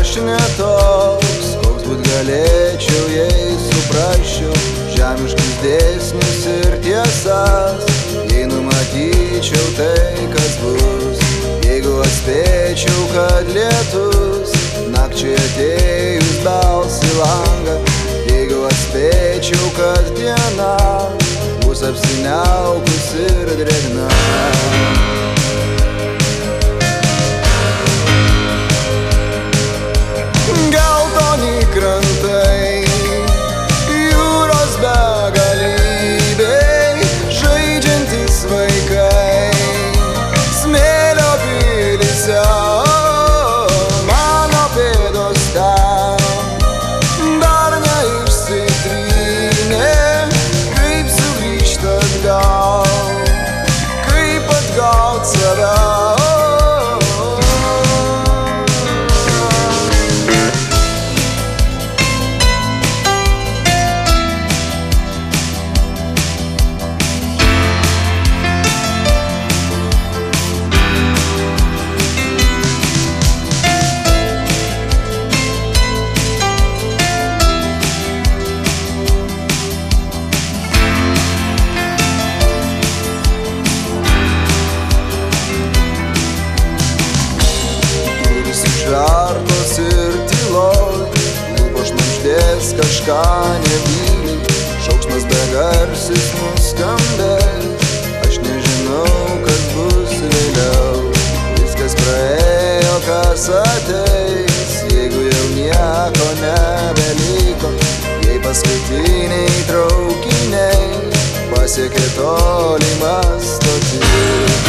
aš netoks, koks būt galėčiau, jei suprasčiau žemiškus dėsnius ir tiesas. Jei numatyčiau tai, kas bus, jeigu atspėčiau, kad lietus nakčiai atėjus bels į langą, jeigu atspėčiau, kad diena bus apsiniaukus ir drėgna. Geltoni krantai, jūros begalybei, žaidžiantys vaikai, smėlio pilyse, mano pėdos ten dar neišsitrynė. Kaip sugrįžt atgal, kaip atgaut save. Žartos ir tyloj, lūpos šnabždės kažką nebyliai, šauksmas begarsis nuskambės. Aš nežinau, kas bus vėliau, viskas praėjo, kas ateis. Jeigu jau nieko nebeliko, jei paskutiniai traukiniai pasiekė tolimas stotis.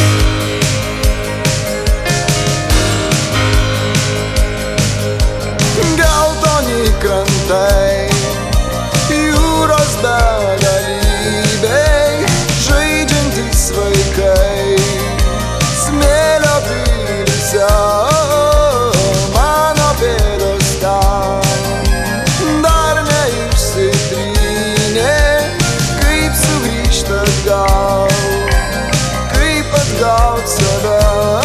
Geltoni krantai, jūros begalybei, žaidžiantys vaikai, smėlio pilyse, mano pėdos ten dar neišsitrynė. Kaip sugrįžt atgal, kaip atgaut save.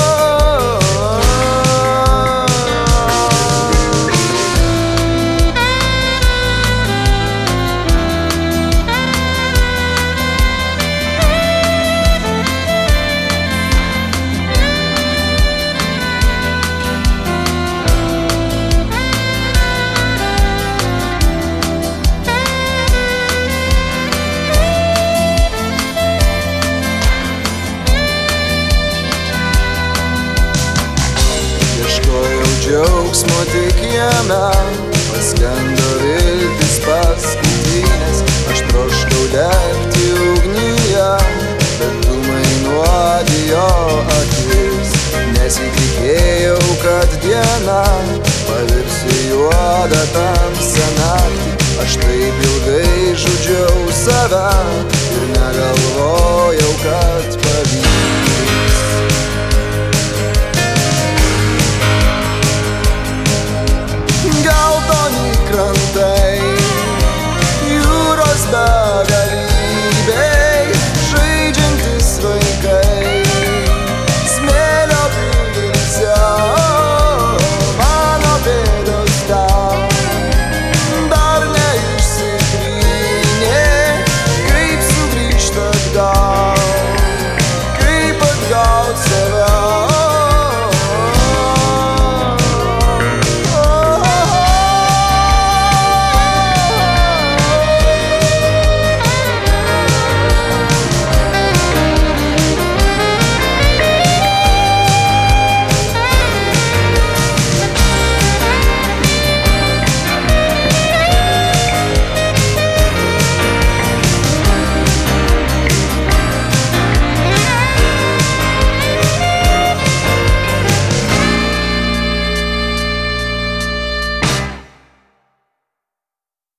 Džiaugsmo tik jame, paskendo viltis paskutinės. Aš troškau degti ugnyje, bet dūmai nuodijo akis. Nesitikėjau, kad diena pavirs į juodą tamsią naktį. Aš taip ilgai žudžiau save,